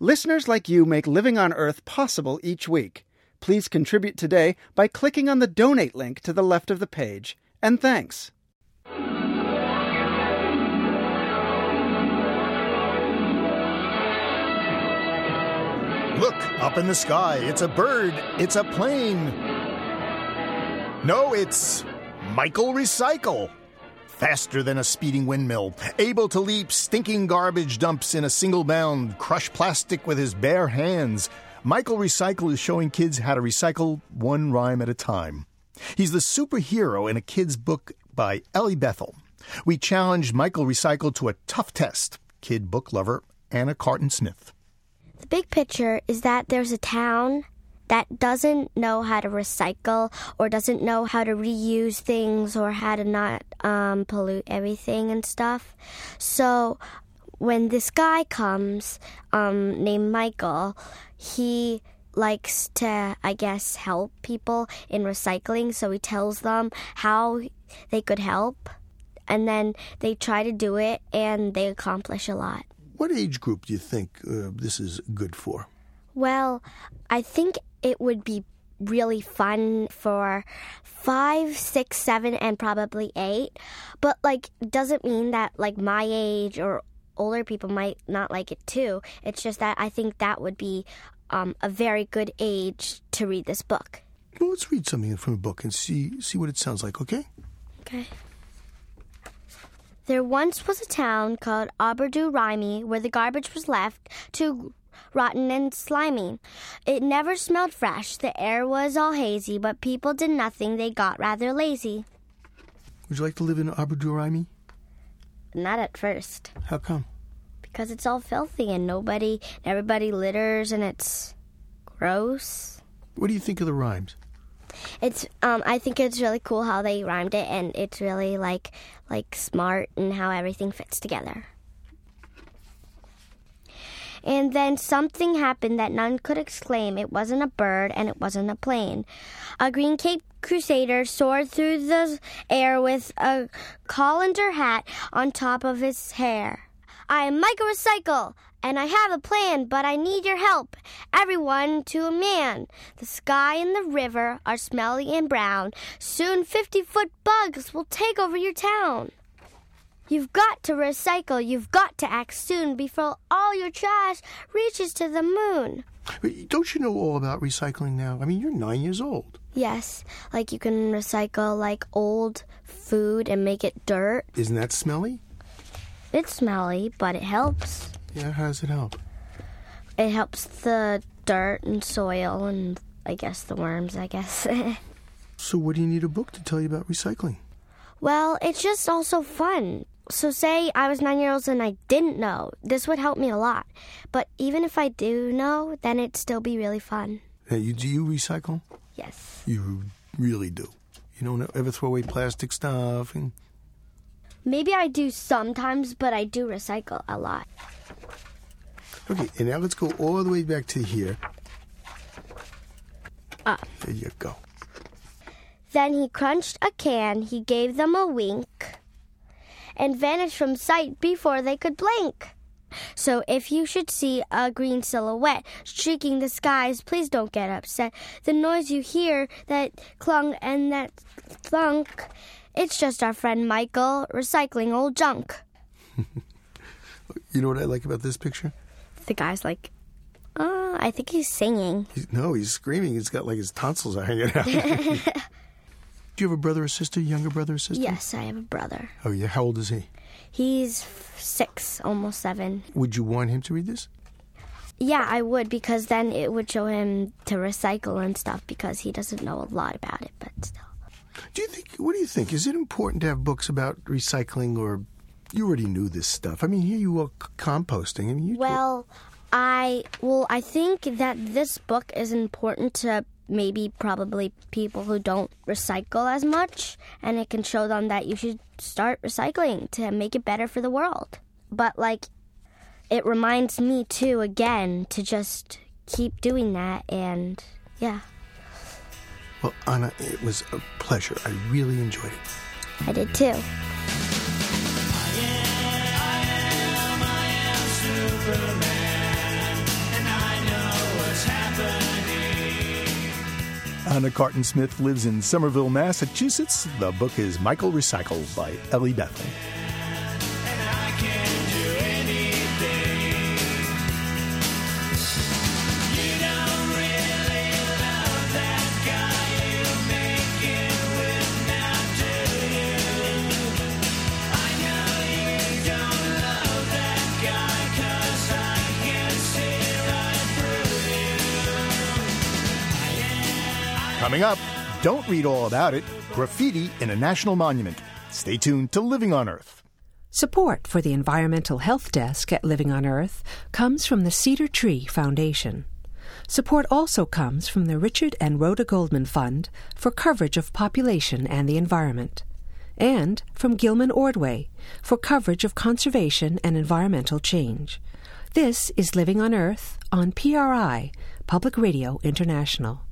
Listeners like you make living on Earth possible each week. Please contribute today by clicking on the donate link to the left of the page. And thanks. Look, up in the sky. It's a bird. It's a plane. No, it's Michael Recycle. Faster than a speeding windmill, able to leap stinking garbage dumps in a single bound, crush plastic with his bare hands. Michael Recycle is showing kids how to recycle one rhyme at a time. He's the superhero in a kid's book by Ellie Bethel. We challenged Michael Recycle to a tough test. Kid book lover Anna Carton-Smith. The big picture is that there's a town that doesn't know how to recycle or doesn't know how to reuse things or how to not pollute everything and stuff. So when this guy comes named Michael, he likes to, I guess, help people in recycling. So he tells them how they could help. And then they try to do it and they accomplish a lot. What age group do you think this is good for? Well, I think it would be really fun for 5, 6, 7, and probably 8. But, doesn't mean that, my age or older people might not like it too. It's just that I think that would be a very good age to read this book. Well, let's read something from the book and see what it sounds like, okay? Okay. There once was a town called Aberdoo-Rhymy where the garbage was left to rotten and slimy. It never smelled fresh. The air was all hazy, but people did nothing. They got rather lazy. Would you like to live in Aberdoo-Rhymy? Not at first. How come? Because it's all filthy and everybody litters and it's gross. What do you think of the rhymes? It's I think it's really cool how they rhymed it, and it's really like smart and how everything fits together. And then something happened that none could exclaim. It wasn't a bird and it wasn't a plane. A green-caped crusader soared through the air with a colander hat on top of his hair. I am Michael Recycle, and I have a plan, but I need your help. Everyone to a man. The sky and the river are smelly and brown. Soon 50-foot bugs will take over your town. You've got to recycle. You've got to act soon before all your trash reaches to the moon. Don't you know all about recycling now? I mean, you're 9 years old. Yes, you can recycle old food and make it dirt. Isn't that smelly? It's smelly, but it helps. Yeah, how does it help? It helps the dirt and soil and, I guess, the worms, I guess. So what do you need a book to tell you about recycling? Well, it's just also fun. So say I was 9 years old and I didn't know. This would help me a lot. But even if I do know, then it'd still be really fun. Hey, do you recycle? Yes. You really do? You don't ever throw away plastic stuff? Maybe I do sometimes, but I do recycle a lot. Okay, and now let's go all the way back to here. There you go. Then he crunched a can, he gave them a wink, and vanished from sight before they could blink. So if you should see a green silhouette streaking the skies, please don't get upset. The noise you hear, that clung and that thunk, it's just our friend Michael recycling old junk. You know what I like about this picture? The guy's I think he's singing. He's screaming. He's got his tonsils are hanging out. Do you have a brother or sister, younger brother or sister? Yes, I have a brother. Oh, yeah? How old is he? He's 6, almost 7. Would you want him to read this? Yeah, I would, because then it would show him to recycle and stuff, because he doesn't know a lot about it, but still. What do you think? Is it important to have books about recycling, or you already knew this stuff? I mean, here you are composting. I mean, I think that this book is important to probably people who don't recycle as much, and it can show them that you should start recycling to make it better for the world. But it reminds me too, again, to just keep doing that, and yeah. Well, Anna, it was a pleasure. I really enjoyed it. I did too. I am Superman, Anna Carton Smith lives in Somerville, Massachusetts. The book is Michael Recycle by Ellie Bethel. Coming up, don't read all about it. Graffiti in a national monument. Stay tuned to Living on Earth. Support for the Environmental Health Desk at Living on Earth comes from the Cedar Tree Foundation. Support also comes from the Richard and Rhoda Goldman Fund for coverage of population and the environment, and from Gilman Ordway for coverage of conservation and environmental change. This is Living on Earth on PRI, Public Radio International.